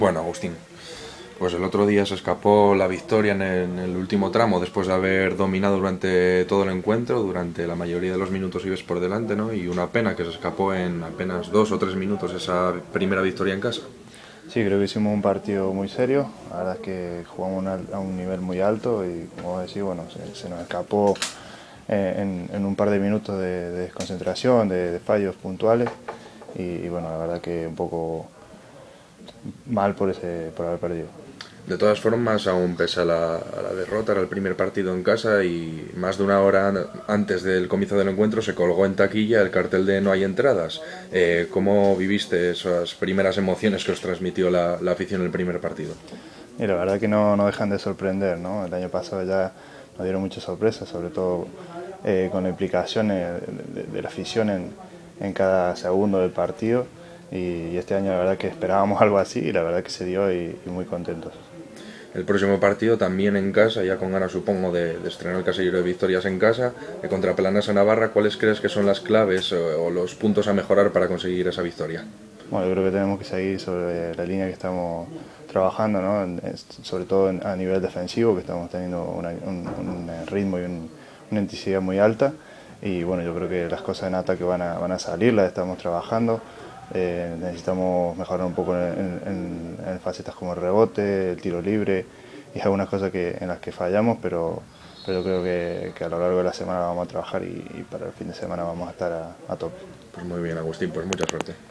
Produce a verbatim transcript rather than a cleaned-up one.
Bueno, Agustín, pues el otro día se escapó la victoria en el, en el último tramo después de haber dominado durante todo el encuentro, durante la mayoría de los minutos ibas por delante, ¿no? Y una pena que se escapó en apenas dos o tres minutos esa primera victoria en casa. Sí, creo que hicimos un partido muy serio. La verdad es que jugamos a un nivel muy alto y, como vos decís, bueno, se, se nos escapó eh, en, en un par de minutos de, de desconcentración, de, de fallos puntuales. Y, y, bueno, la verdad que un poco mal por, ese, por haber perdido. De todas formas, aún pese a la, a la derrota, era el primer partido en casa y más de una hora antes del comienzo del encuentro se colgó en taquilla el cartel de no hay entradas. Eh, ¿Cómo viviste esas primeras emociones que os transmitió la, la afición en el primer partido? Y la verdad que no, no dejan de sorprender, ¿no? El año pasado ya nos dieron muchas sorpresas, sobre todo eh, con la implicación de, de, de la afición en, en cada segundo del partido. Y, y este año la verdad que esperábamos algo así y la verdad que se dio y, y muy contentos. El próximo partido también en casa, ya con ganas supongo de, de estrenar el casillero de victorias en casa, eh, contra Planasa Navarra. ¿Cuáles crees que son las claves o, o los puntos a mejorar para conseguir esa victoria? Bueno, yo creo que tenemos que seguir sobre la línea que estamos trabajando, ¿no? Sobre todo a nivel defensivo, que estamos teniendo una, un, un, ritmo y un, una intensidad muy alta. Y bueno, yo creo que las cosas en ataque van a, van a salir, las estamos trabajando. Eh, necesitamos mejorar un poco en, en, en facetas como el rebote, el tiro libre y algunas cosas que, en las que fallamos, pero, pero yo creo que, que a lo largo de la semana vamos a trabajar y, y para el fin de semana vamos a estar a, a tope. Pues muy bien, Agustín, pues mucha suerte.